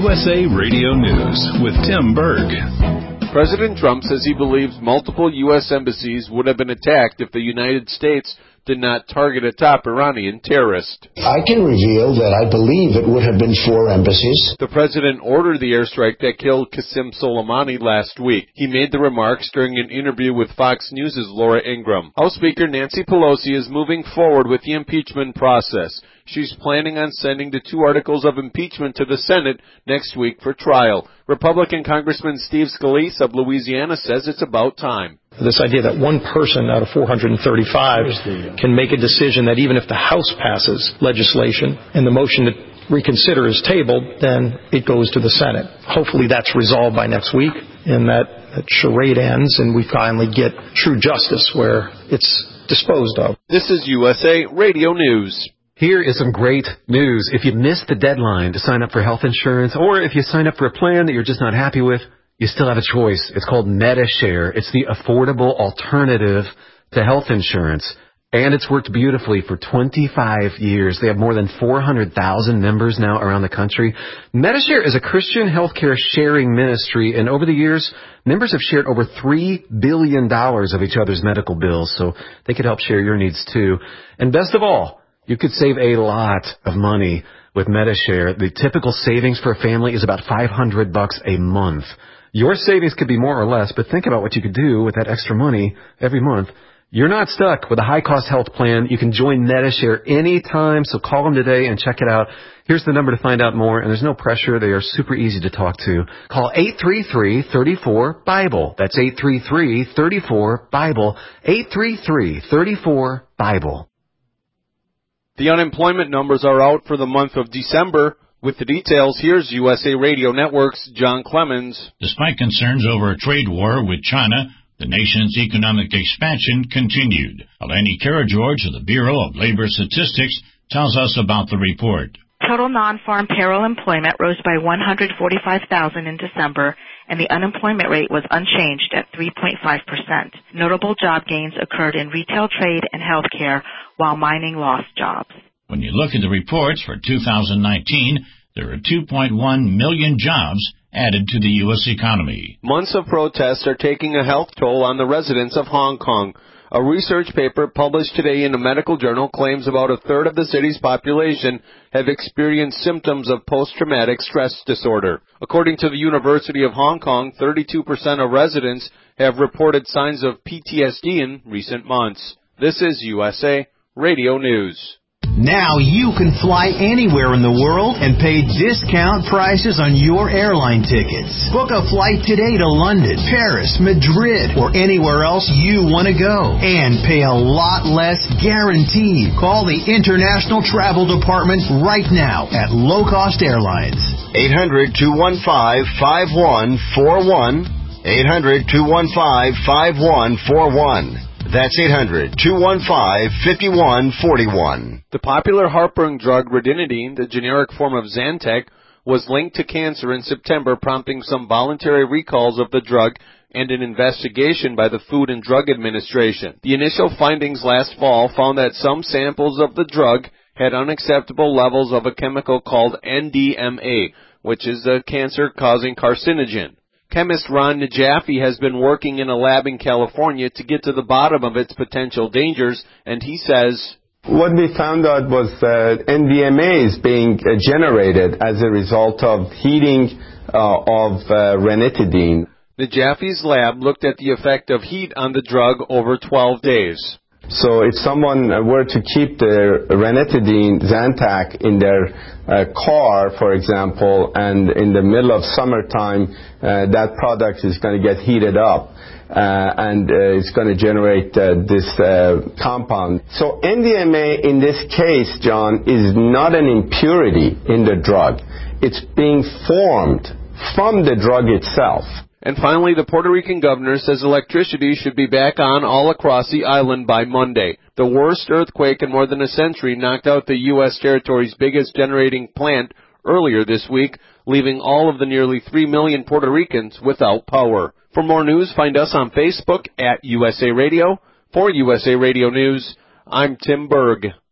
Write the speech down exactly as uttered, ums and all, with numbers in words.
U S A Radio News with Tim Berg. President Trump says he believes multiple U S embassies would have been attacked if the United States did not target a top Iranian terrorist. I can reveal that I believe it would have been four embassies. The president ordered the airstrike that killed Qasem Soleimani last week. He made the remarks during an interview with Fox News' Laura Ingraham. House Speaker Nancy Pelosi is moving forward with the impeachment process. She's planning on sending the two articles of impeachment to the Senate next week for trial. Republican Congressman Steve Scalise of Louisiana says it's about time. This idea that one person out of four hundred thirty-five can make a decision that even if the House passes legislation and the motion to reconsider is tabled, then it goes to the Senate. Hopefully that's resolved by next week and that, that charade ends and we finally get true justice where it's disposed of. This is U S A Radio News. Here is some great news. If you missed the deadline to sign up for health insurance, or if you sign up for a plan that you're just not happy with, you still have a choice. It's called Medi-Share. It's the affordable alternative to health insurance. And it's worked beautifully for twenty-five years. They have more than four hundred thousand members now around the country. Medi-Share is a Christian healthcare sharing ministry, and over the years, members have shared over three billion dollars of each other's medical bills, so they could help share your needs too. And best of all, you could save a lot of money with Medi-Share. The typical savings for a family is about five hundred bucks a month. Your savings could be more or less, but think about what you could do with that extra money every month. You're not stuck with a high-cost health plan. You can join Medi-Share anytime, so call them today and check it out. Here's the number to find out more, and there's no pressure. They are super easy to talk to. Call eight three three, three four, BIBLE. That's eight three three, three four, BIBLE. eight three three, three four, BIBLE. The unemployment numbers are out for the month of December. With the details, here's U S A Radio Network's John Clemens. Despite concerns over a trade war with China, the nation's economic expansion continued. Eleni Karageorge of the Bureau of Labor Statistics tells us about the report. Total non-farm payroll employment rose by one hundred forty-five thousand in December, and the unemployment rate was unchanged at three point five percent. Notable job gains occurred in retail, trade, and healthcare, while mining lost jobs. When you look at the reports for two thousand nineteen, there are two point one million jobs added to the U S economy. Months of protests are taking a health toll on the residents of Hong Kong. A research paper published today in a medical journal claims about a third of the city's population have experienced symptoms of post-traumatic stress disorder. According to the University of Hong Kong, thirty-two percent of residents have reported signs of P T S D in recent months. This is U S A Radio News. Now you can fly anywhere in the world and pay discount prices on your airline tickets. Book a flight today to London, Paris, Madrid, or anywhere else you want to go. And pay a lot less guaranteed. Call the International Travel Department right now at Low Cost Airlines. eight hundred, two one five, five one four one. eight hundred, two one five, five one four one. That's eight hundred, two one five, five one four one. The popular heartburn drug Ranitidine, the generic form of Zantac, was linked to cancer in September, prompting some voluntary recalls of the drug and an investigation by the Food and Drug Administration. The initial findings last fall found that some samples of the drug had unacceptable levels of a chemical called N D M A, which is a cancer-causing carcinogen. Chemist Ron Najafi has been working in a lab in California to get to the bottom of its potential dangers, and he says, what we found out was that N D M A is being uh, generated as a result of heating uh, of uh, ranitidine. Najafi's lab looked at the effect of heat on the drug over twelve days. So if someone were to keep their ranitidine Zantac in their uh, car, for example, and in the middle of summertime, uh, that product is going to get heated up. Uh, and uh, it's going to generate uh, this uh, compound. So N D M A in this case, John, is not an impurity in the drug. It's being formed from the drug itself. And finally, the Puerto Rican governor says electricity should be back on all across the island by Monday. The worst earthquake in more than a century knocked out the U S territory's biggest generating plant earlier this week, leaving all of the nearly three million Puerto Ricans without power. For more news, find us on Facebook at U S A Radio. For U S A Radio News, I'm Tim Berg.